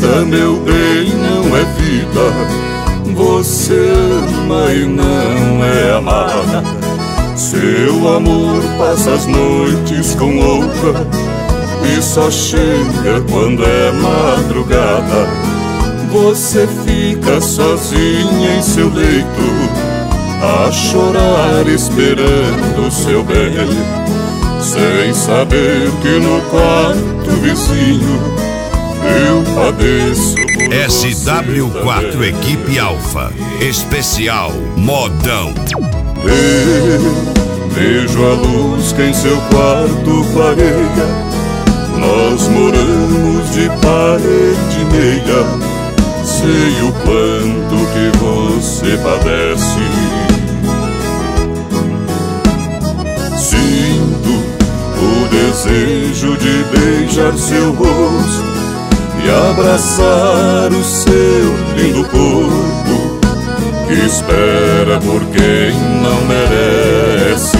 Vida, meu bem, não é vida. Você ama e não é amada. Seu amor passa as noites com outra e só chega quando é madrugada. Você fica sozinha em seu leito, a chorar esperando seu bem, sem saber que no quarto vizinho eu padeço por SW4 você. Equipe Alfa, especial Modão. Vejo a luz que em seu quarto clareia. Nós moramos de parede meia. Sei o quanto que você padece. Sinto o desejo de beijar seu rosto e abraçar o seu lindo corpo, que espera por quem não merece.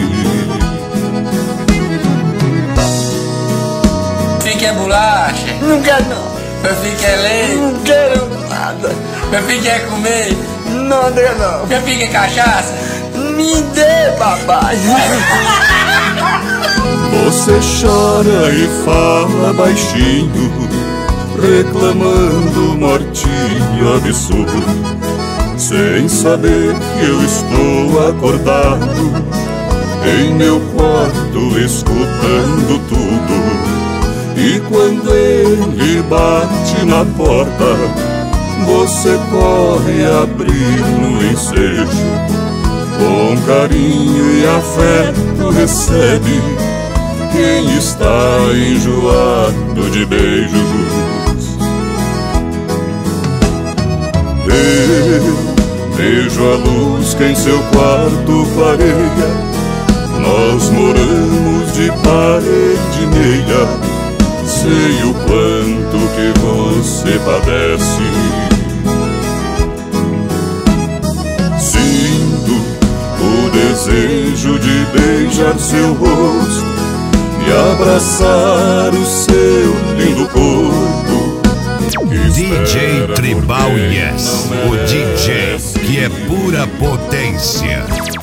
Fique é bolacha? Não quero não. Meu filho quer leite? Não quero nada. Meu filho quer comer? Não, não. Meu filho quer cachaça? Me dê, papai. Você chora e fala baixinho, reclamando mortinho absurdo, sem saber que eu estou acordado em meu quarto escutando tudo. E quando ele bate na porta, você corre a abrir no ensejo. Com carinho e afeto recebe quem está enjoado de beijos. Vejo a luz que em seu quarto clareia. Nós moramos de parede meia. Sei o quanto que você padece. Sinto o desejo de beijar seu rosto e abraçar o seu lindo corpo, DJ Tribal Yes, o DJ que é pura potência.